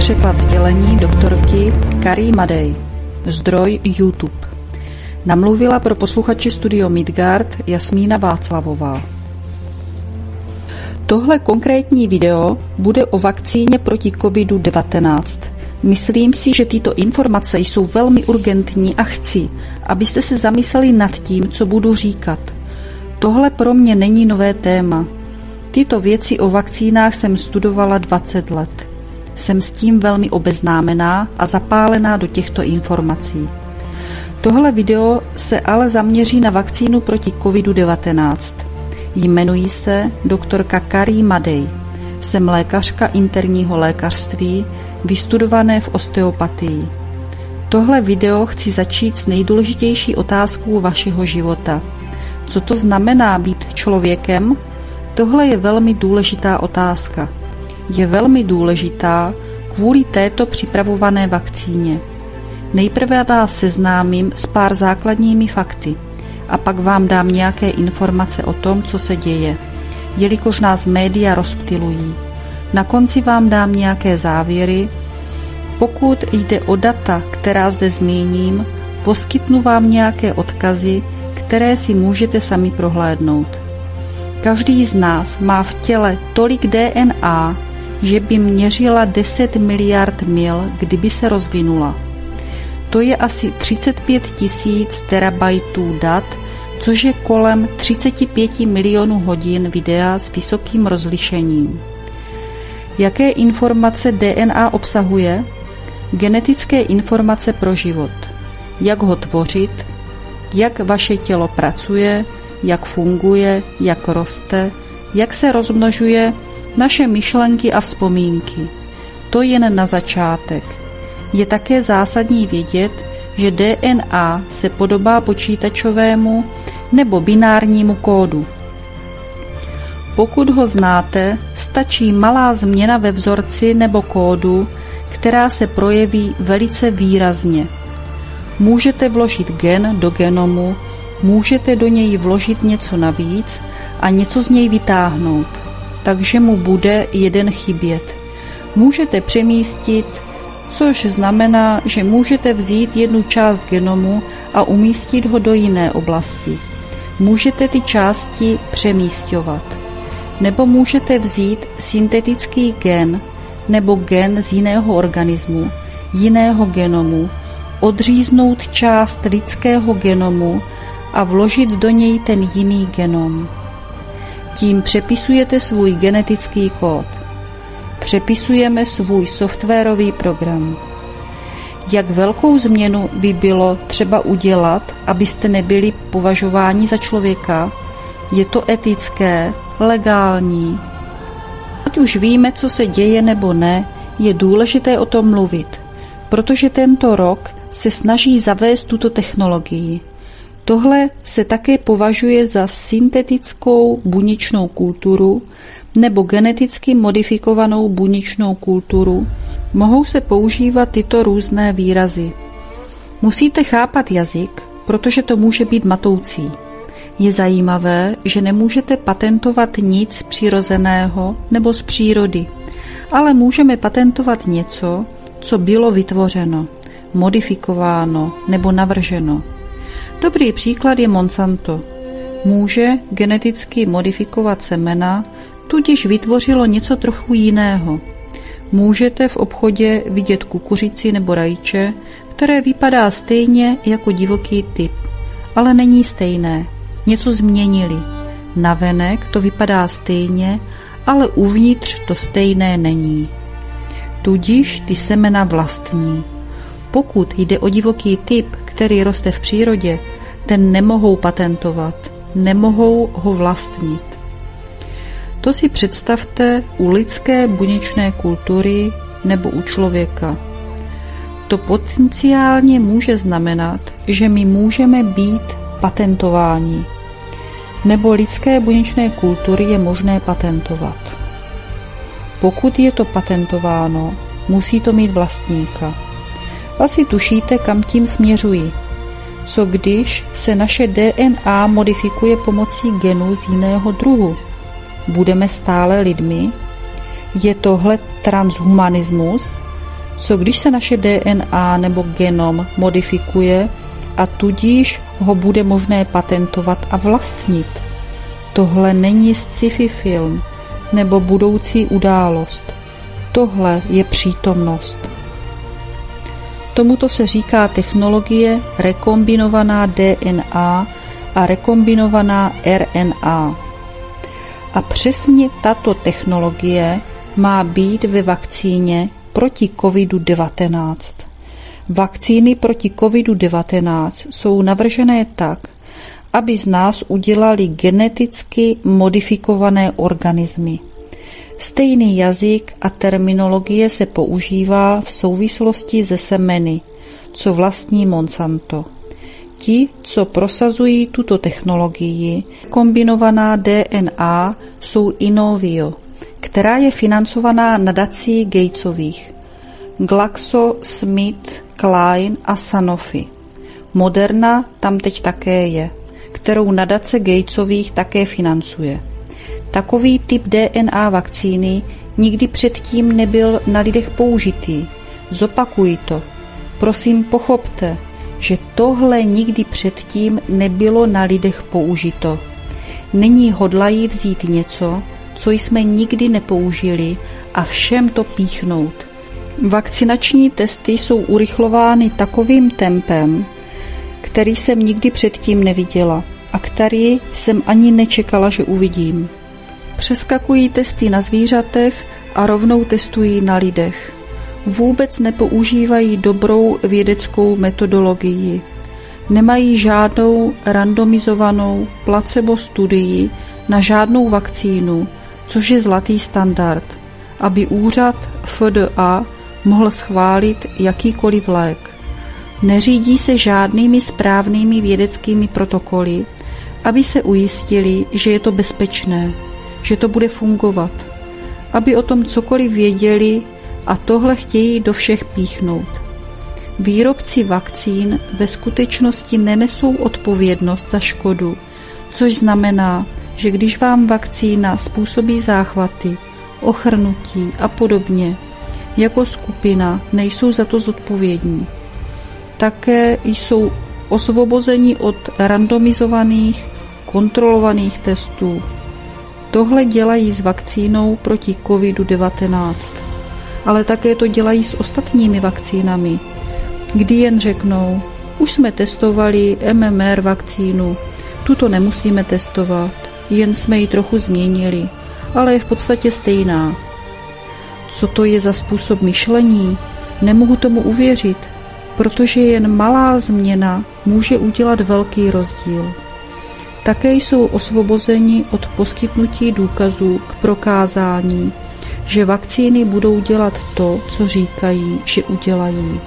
překlad sdělení doktorky Kari Madej. Zdroj YouTube. Namluvila pro posluchače Studio Midgard Jasmína Václavová. Tohle konkrétní video bude o vakcíně proti COVID-19. Myslím si, že tyto informace jsou velmi urgentní a chci, abyste se zamysleli nad tím, co budu říkat. Tohle pro mě není nové téma. Tyto věci o vakcínách jsem studovala 20 let. Jsem s tím velmi obeznámená a zapálená do těchto informací. Tohle video se ale zaměří na vakcínu proti COVID-19. Jmenuji se doktorka Kari Madej. Jsem lékařka interního lékařství, vystudované v osteopatii. Tohle video chci začít s nejdůležitější otázkou vašeho života. Co to znamená být člověkem? Tohle je velmi důležitá otázka. Je velmi důležitá kvůli této připravované vakcíně. Nejprve vás seznámím s pár základními fakty a pak vám dám nějaké informace o tom, co se děje, jelikož nás média rozptylují. Na konci vám dám nějaké závěry. Pokud jde o data, která zde zmíním, poskytnu vám nějaké odkazy, které si můžete sami prohlédnout. Každý z nás má v těle tolik DNA, že by měřila 10 miliard mil, kdyby se rozvinula. To je asi 35 000 terabajtů dat, což je kolem 35 milionů hodin videa s vysokým rozlišením. Jaké informace DNA obsahuje? Genetické informace pro život. Jak ho tvořit, jak vaše tělo pracuje, jak funguje, jak roste, jak se rozmnožuje, naše myšlenky a vzpomínky. To jen na začátek. Je také zásadní vědět, že DNA se podobá počítačovému nebo binárnímu kódu. Pokud ho znáte, stačí malá změna ve vzorci nebo kódu, která se projeví velice výrazně. Můžete vložit gen do genomu, můžete do něj vložit něco navíc a něco z něj vytáhnout, takže mu bude jeden chybět. Můžete přemístit, což znamená, že můžete vzít jednu část genomu a umístit ho do jiné oblasti. Můžete ty části přemísťovat. Nebo můžete vzít syntetický gen nebo gen z jiného organismu, jiného genomu, odříznout část lidského genomu a vložit do něj ten jiný genom. Tím přepisujete svůj genetický kód. Přepisujeme svůj softwarový program. Jak velkou změnu by bylo třeba udělat, abyste nebyli považováni za člověka? Je to etické, legální? Ať už víme, co se děje nebo ne, je důležité o tom mluvit, protože tento rok se snaží zavést tuto technologii. Tohle se také považuje za syntetickou buněčnou kulturu nebo geneticky modifikovanou buněčnou kulturu. Mohou se používat tyto různé výrazy. Musíte chápat jazyk, protože to může být matoucí. Je zajímavé, že nemůžete patentovat nic přirozeného nebo z přírody, ale můžeme patentovat něco, co bylo vytvořeno, modifikováno nebo navrženo. Dobrý příklad je Monsanto. Může geneticky modifikovat semena, tudíž vytvořilo něco trochu jiného. Můžete v obchodě vidět kukuřici nebo rajče, které vypadá stejně jako divoký typ, ale není stejné. Něco změnili. Navenek to vypadá stejně, ale uvnitř to stejné není. Tudíž ty semena vlastní. Pokud jde o divoký typ, který roste v přírodě, ten nemohou patentovat, nemohou ho vlastnit. To si představte u lidské buněčné kultury nebo u člověka. To potenciálně může znamenat, že my můžeme být patentováni, nebo lidské buněčné kultury je možné patentovat. Pokud je to patentováno, musí to mít vlastníka. Asi tušíte, kam tím směřuji. Co když se naše DNA modifikuje pomocí genů z jiného druhu? Budeme stále lidmi? Je tohle transhumanismus? Co když se naše DNA nebo genom modifikuje a tudíž ho bude možné patentovat a vlastnit? Tohle není sci-fi film nebo budoucí událost. Tohle je přítomnost. Tomuto se říká technologie rekombinovaná DNA a rekombinovaná RNA. A přesně tato technologie má být ve vakcíně proti COVID-19. Vakcíny proti COVID-19 jsou navržené tak, aby z nás udělali geneticky modifikované organismy. Stejný jazyk a terminologie se používá v souvislosti se semeny, co vlastní Monsanto. Ti, co prosazují tuto technologii, kombinovaná DNA, jsou Inovio, která je financovaná nadací Gatesových, GlaxoSmithKline a Sanofi. Moderna tam teď také je, kterou nadace Gatesových také financuje. Takový typ DNA vakcíny nikdy předtím nebyl na lidech použitý. Zopakuji to. Prosím, pochopte, že tohle nikdy předtím nebylo na lidech použito. Nyní hodlají vzít něco, co jsme nikdy nepoužili, a všem to píchnout. Vakcinační testy jsou urychlovány takovým tempem, který jsem nikdy předtím neviděla a který jsem ani nečekala, že uvidím. Přeskakují testy na zvířatech a rovnou testují na lidech. Vůbec nepoužívají dobrou vědeckou metodologii. Nemají žádnou randomizovanou placebo studii na žádnou vakcínu, což je zlatý standard, aby úřad FDA mohl schválit jakýkoliv lék. Neřídí se žádnými správnými vědeckými protokoly, aby se ujistili, že je to bezpečné, že to bude fungovat, aby o tom cokoliv věděli, a tohle chtějí do všech píchnout. Výrobci vakcín ve skutečnosti nenesou odpovědnost za škodu, což znamená, že když vám vakcína způsobí záchvaty, ochrnutí a podobně, jako skupina nejsou za to zodpovědní. Také jsou osvobozeni od randomizovaných, kontrolovaných testů. Tohle dělají s vakcínou proti COVID-19, ale také to dělají s ostatními vakcínami, kdy jen řeknou, už jsme testovali MMR vakcínu, tuto nemusíme testovat, jen jsme ji trochu změnili, ale je v podstatě stejná. Co to je za způsob myšlení? Nemohu tomu uvěřit, protože jen malá změna může udělat velký rozdíl. Také jsou osvobozeni od poskytnutí důkazů k prokázání, že vakcíny budou dělat to, co říkají, že udělají.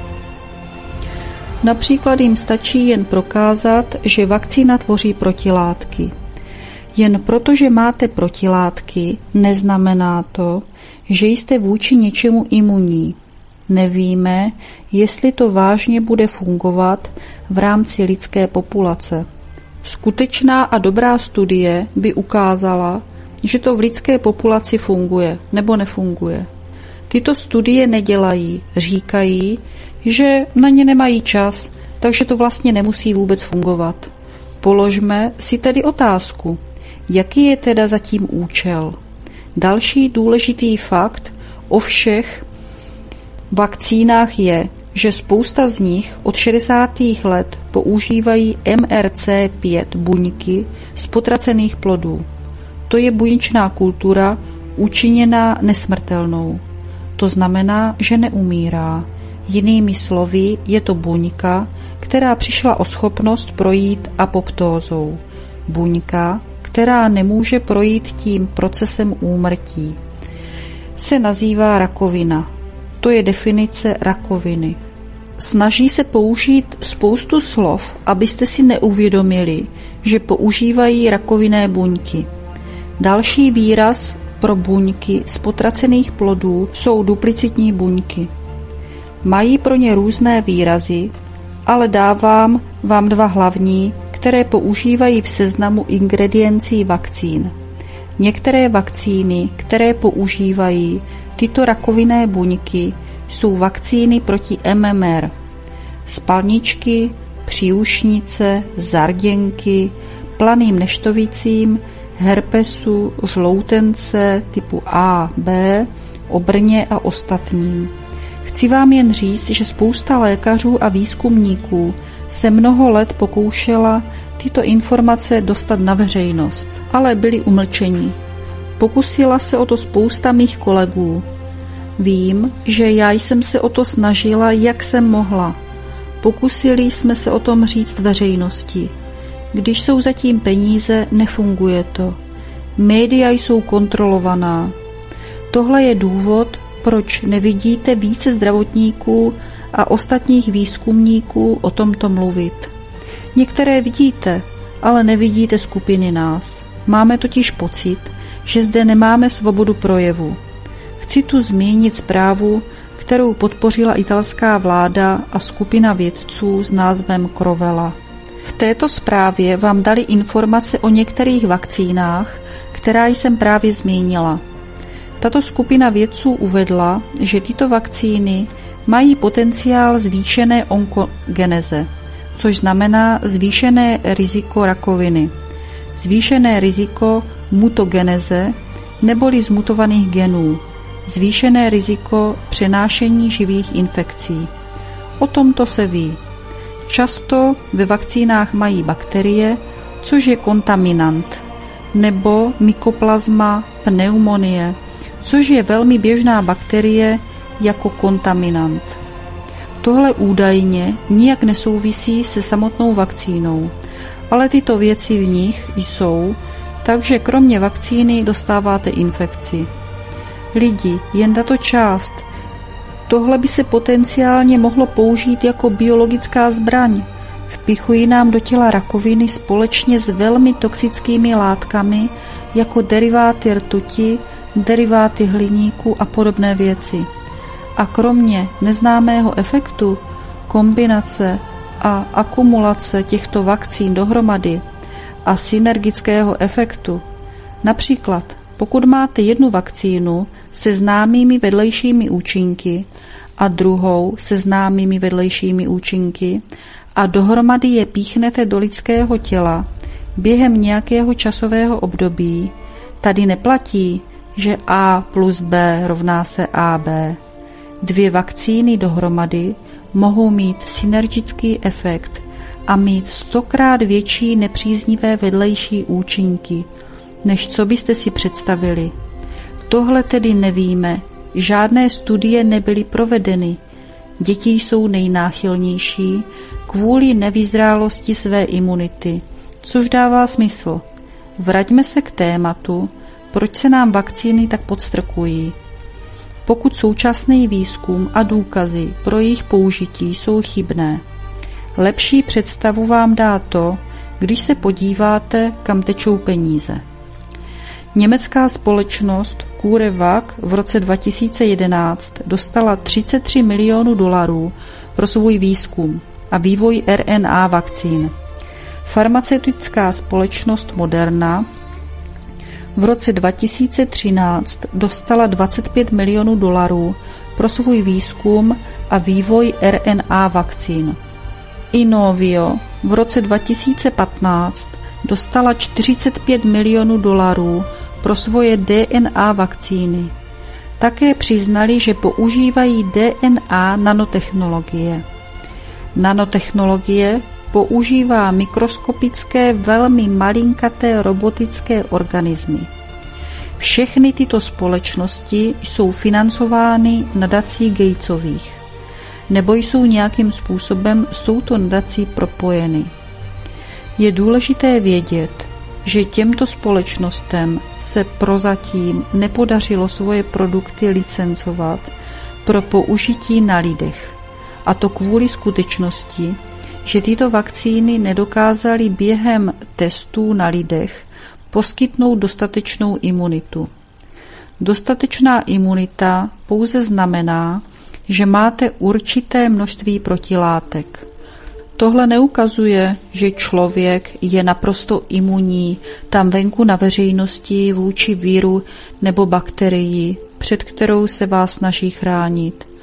Například jim stačí jen prokázat, že vakcína tvoří protilátky. Jen protože máte protilátky, neznamená to, že jste vůči něčemu imunní. Nevíme, jestli to vážně bude fungovat v rámci lidské populace. Skutečná a dobrá studie by ukázala, že to v lidské populaci funguje nebo nefunguje. Tyto studie nedělají, říkají, že na ně nemají čas, takže to vlastně nemusí vůbec fungovat. Položme si tedy otázku, jaký je teda zatím účel. Další důležitý fakt o všech vakcínách je, že spousta z nich od 60. let používají MRC5 buňky z potracených plodů. To je buněčná kultura učiněná nesmrtelnou. To znamená, že neumírá. Jinými slovy, je to buňka, která přišla o schopnost projít apoptózou. Buňka, která nemůže projít tím procesem úmrtí. Se nazývá rakovina. To je definice rakoviny. Snaží se použít spoustu slov, abyste si neuvědomili, že používají rakovinné buňky. Další výraz pro buňky z potracených plodů jsou duplicitní buňky. Mají pro ně různé výrazy, ale dávám vám dva hlavní, které používají v seznamu ingrediencí vakcín. Některé vakcíny, které používají tyto rakovinné buňky, jsou vakcíny proti MMR, spalničky, příušnice, zarděnky, planým neštovicím, herpesu, žloutence typu A, B, obrně a ostatním. Chci vám jen říct, že spousta lékařů a výzkumníků se mnoho let pokoušela tyto informace dostat na veřejnost, ale byli umlčeni. Pokusila se o to spousta mých kolegů. Vím, že já jsem se o to snažila, jak jsem mohla. Pokusili jsme se o tom říct veřejnosti. Když jsou zatím peníze, nefunguje to. Média jsou kontrolovaná. Tohle je důvod, proč nevidíte více zdravotníků a ostatních výzkumníků o tomto mluvit. Některé vidíte, ale nevidíte skupiny nás. Máme totiž pocit, že zde nemáme svobodu projevu. Chci tu zmínit zprávu, kterou podpořila italská vláda a skupina vědců s názvem Crovella. V této zprávě vám dali informace o některých vakcínách, která jsem právě zmínila. Tato skupina vědců uvedla, že tyto vakcíny mají potenciál zvýšené onkogeneze, což znamená zvýšené riziko rakoviny, zvýšené riziko mutageneze neboli zmutovaných genů, zvýšené riziko přenášení živých infekcí. O tomto se ví. Často ve vakcínách mají bakterie, což je kontaminant, nebo mykoplazma pneumonie, což je velmi běžná bakterie jako kontaminant. Tohle údajně nijak nesouvisí se samotnou vakcínou, ale tyto věci v nich jsou, takže kromě vakcíny dostáváte infekci. Lidi, jen tato část. Tohle by se potenciálně mohlo použít jako biologická zbraň. Vpichují nám do těla rakoviny společně s velmi toxickými látkami jako deriváty rtuti, deriváty hliníku a podobné věci. A kromě neznámého efektu, kombinace a akumulace těchto vakcín dohromady a synergického efektu, například pokud máte jednu vakcínu se známými vedlejšími účinky a druhou se známými vedlejšími účinky a dohromady je píchnete do lidského těla během nějakého časového období, tady neplatí, že A plus B rovná se AB. Dvě vakcíny dohromady mohou mít synergický efekt a mít 100krát větší nepříznivé vedlejší účinky, než co byste si představili. Tohle tedy nevíme, žádné studie nebyly provedeny. Děti jsou nejnáchylnější kvůli nevyzrálosti své imunity, což dává smysl. Vraťme se k tématu, proč se nám vakcíny tak podstrkují. Pokud současný výzkum a důkazy pro jejich použití jsou chybné. Lepší představu vám dá to, když se podíváte, kam tečou peníze. Německá společnost CureVac v roce 2011 dostala $33 milionů pro svůj výzkum a vývoj RNA vakcín. Farmaceutická společnost Moderna v roce 2013 dostala $25 milionů pro svůj výzkum a vývoj RNA vakcín. Inovio v roce 2015 dostala $45 milionů pro svoje DNA vakcíny. Také přiznali, že používají DNA nanotechnologie. Nanotechnologie používá mikroskopické, velmi malinkaté robotické organismy. Všechny tyto společnosti jsou financovány nadací Gatesových, nebo jsou nějakým způsobem s touto nadací propojeny. Je důležité vědět, že těmto společnostem se prozatím nepodařilo svoje produkty licencovat pro použití na lidech, a to kvůli skutečnosti, že tyto vakcíny nedokázaly během testů na lidech poskytnout dostatečnou imunitu. Dostatečná imunita pouze znamená, že máte určité množství protilátek. Tohle neukazuje, že člověk je naprosto imunní tam venku na veřejnosti vůči víru nebo bakterii, před kterou se vás snaží chránit.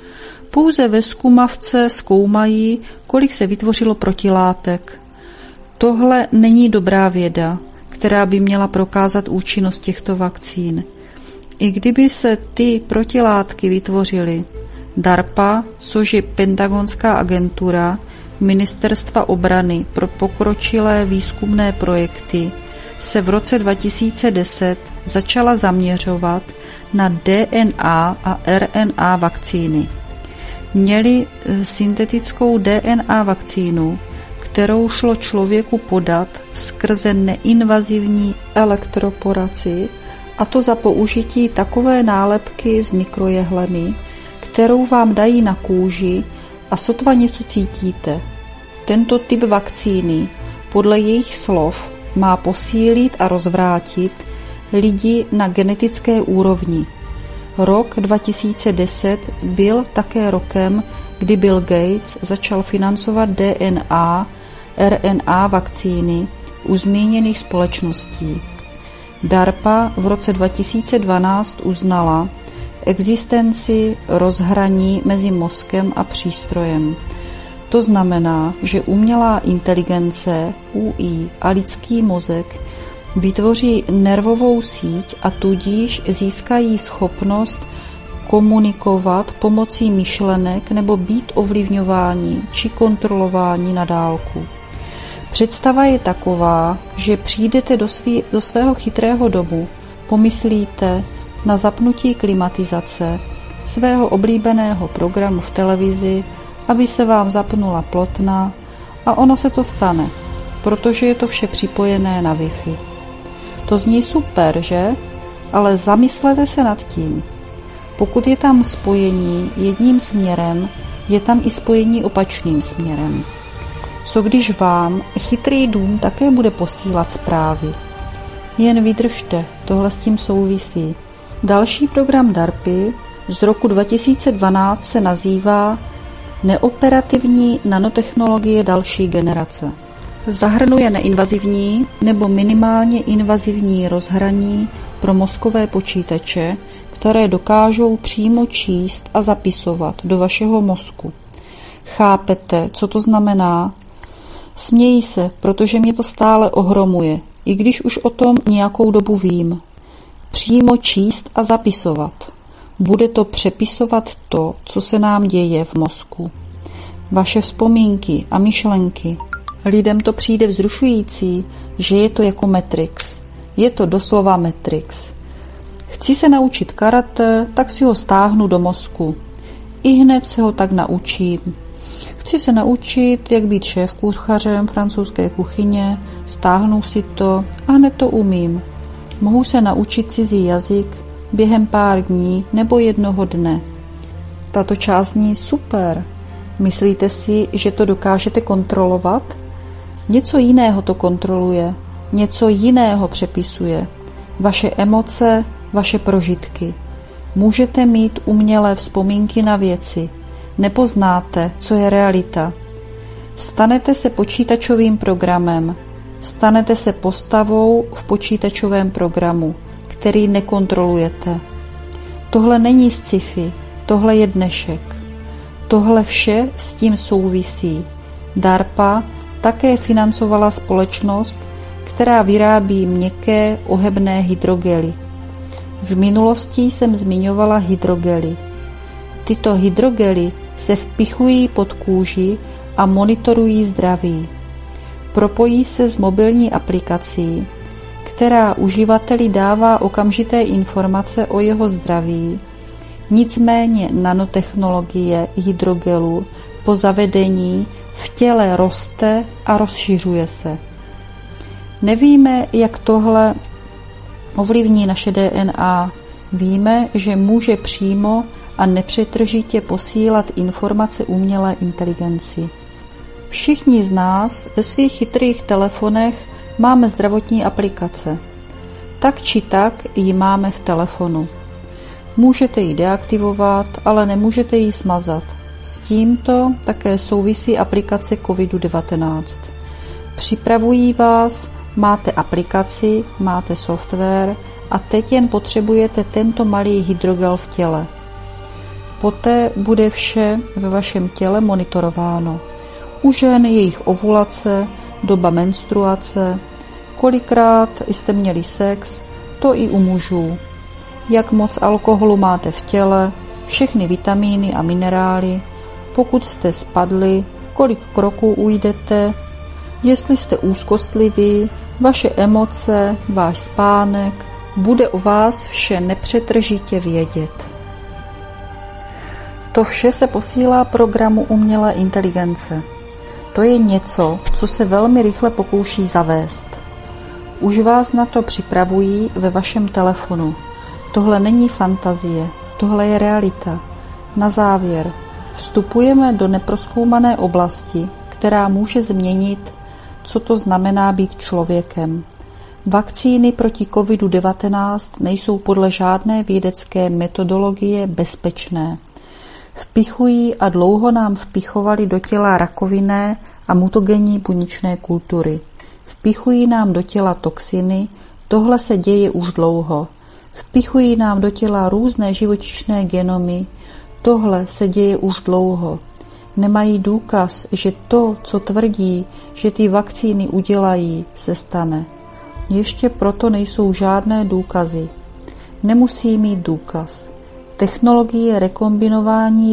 Pouze ve zkumavce zkoumají, kolik se vytvořilo protilátek. Tohle není dobrá věda, která by měla prokázat účinnost těchto vakcín. I kdyby se ty protilátky vytvořily, DARPA, což je Pentagonská agentura Ministerstva obrany pro pokročilé výzkumné projekty, se v roce 2010 začala zaměřovat na DNA a RNA vakcíny. Měli syntetickou DNA vakcínu, kterou šlo člověku podat skrze neinvazivní elektroporaci, a to za použití takové nálepky s mikrojehlemi, kterou vám dají na kůži a sotva něco cítíte. Tento typ vakcíny podle jejich slov má posílit a rozvrátit lidi na genetické úrovni. Rok 2010 byl také rokem, kdy Bill Gates začal financovat DNA, RNA vakcíny u zmíněných společností. DARPA v roce 2012 uznala existenci rozhraní mezi mozkem a přístrojem. To znamená, že umělá inteligence UI a lidský mozek vytvoří nervovou síť a tudíž získají schopnost komunikovat pomocí myšlenek nebo být ovlivňováni či kontrolováni na dálku. Představa je taková, že přijdete do svého chytrého domu, pomyslíte na zapnutí klimatizace, svého oblíbeného programu v televizi, aby se vám zapnula plotna, a ono se to stane, protože je to vše připojené na Wi-Fi. To zní super, že? Ale zamyslete se nad tím. Pokud je tam spojení jedním směrem, je tam i spojení opačným směrem. Co když vám chytrý dům také bude posílat zprávy? Jen vydržte, tohle s tím souvisí. Další program DARPy z roku 2012 se nazývá Neoperativní nanotechnologie další generace. Zahrnuje neinvazivní nebo minimálně invazivní rozhraní pro mozkové počítače, které dokážou přímo číst a zapisovat do vašeho mozku. Chápete, co to znamená? Směji se, protože mě to stále ohromuje, i když už o tom nějakou dobu vím. Přímo číst a zapisovat. Bude to přepisovat to, co se nám děje v mozku. Vaše vzpomínky a myšlenky. Lidem to přijde vzrušující, že je to jako Matrix. Je to doslova Matrix. Chci se naučit karate, tak si ho stáhnu do mozku. I hned se ho tak naučím. Chci se naučit, jak být šéfkuchařem francouzské kuchyně, stáhnu si to a hned to umím. Mohu se naučit cizí jazyk během pár dní nebo jednoho dne. Tato část zní super. Myslíte si, že to dokážete kontrolovat? Něco jiného to kontroluje, něco jiného přepisuje. Vaše emoce, vaše prožitky. Můžete mít umělé vzpomínky na věci. Nepoznáte, co je realita. Stanete se počítačovým programem. Stanete se postavou v počítačovém programu, který nekontrolujete. Tohle není sci-fi, tohle je dnešek. Tohle vše s tím souvisí. DARPA také financovala společnost, která vyrábí měkké ohebné hydrogely. V minulosti jsem zmiňovala hydrogely. Tyto hydrogely se vpichují pod kůži a monitorují zdraví. Propojí se s mobilní aplikací, která uživateli dává okamžité informace o jeho zdraví. Nicméně nanotechnologie hydrogelu po zavedení v těle roste a rozšiřuje se. Nevíme, jak tohle ovlivní naše DNA. Víme, že může přímo a nepřetržitě posílat informace umělé inteligenci. Všichni z nás ve svých chytrých telefonech máme zdravotní aplikace. Tak či tak ji máme v telefonu. Můžete ji deaktivovat, ale nemůžete ji smazat. S tímto také souvisí aplikace COVID-19. Připravují vás, máte aplikaci, máte software a teď jen potřebujete tento malý hydrogel v těle. Poté bude vše ve vašem těle monitorováno. U žen jejich ovulace, doba menstruace, kolikrát jste měli sex, to i u mužů. Jak moc alkoholu máte v těle, všechny vitamíny a minerály, pokud jste spadli, kolik kroků ujdete, jestli jste úzkostliví, vaše emoce, váš spánek, bude o vás vše nepřetržitě vědět. To vše se posílá programu umělé inteligence. To je něco, co se velmi rychle pokouší zavést. Už vás na to připravují ve vašem telefonu. Tohle není fantazie, tohle je realita. Na závěr, vstupujeme do neprozkoumané oblasti, která může změnit, co to znamená být člověkem. Vakcíny proti COVID-19 nejsou podle žádné vědecké metodologie bezpečné. Vpichují a dlouho nám vpichovali do těla rakovinné a mutagenní buněčné kultury. Vpichují nám do těla toxiny, tohle se děje už dlouho. Vpichují nám do těla různé živočišné genomy, tohle se děje už dlouho. Nemají důkaz, že to, co tvrdí, že ty vakcíny udělají, se stane. Ještě proto nejsou žádné důkazy. Nemusí mít důkaz. Technologie rekombinování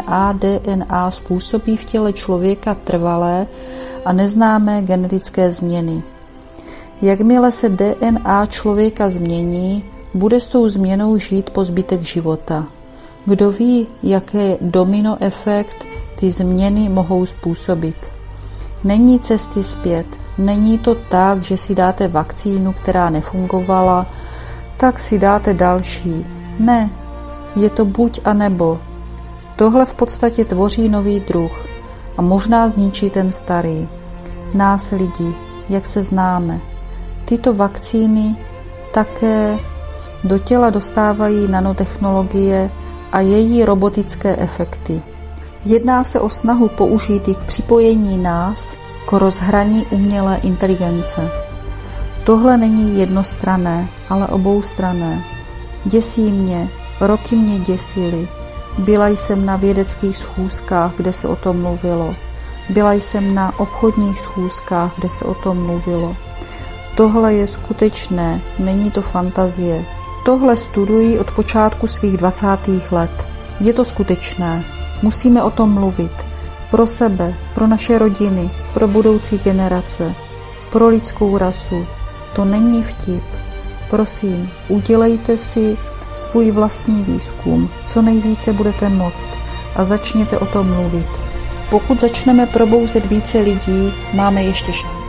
DNA způsobí v těle člověka trvalé a neznámé genetické změny. Jakmile se DNA člověka změní, bude s tou změnou žít po zbytek života. Kdo ví, jaký domino efekt ty změny mohou způsobit. Není cesty zpět. Není to tak, že si dáte vakcínu, která nefungovala, tak si dáte další. Ne, je to buď a nebo. Tohle v podstatě tvoří nový druh a možná zničí ten starý. Nás lidi, jak se známe. Tyto vakcíny také do těla dostávají nanotechnologie a její robotické efekty. Jedná se o snahu použít k připojení nás k rozhraní umělé inteligence. Tohle není jednostranné, ale oboustranné. Děsí mě, roky mě děsily. Byla jsem na vědeckých schůzkách, kde se o tom mluvilo. Byla jsem na obchodních schůzkách, kde se o tom mluvilo. Tohle je skutečné, není to fantazie. Tohle studuji od počátku svých 20. let. Je to skutečné. Musíme o tom mluvit. Pro sebe, pro naše rodiny, pro budoucí generace, pro lidskou rasu. To není vtip. Prosím, udělejte si svůj vlastní výzkum, co nejvíce budete moct a začněte o tom mluvit. Pokud začneme probouzet více lidí, máme ještě šanci.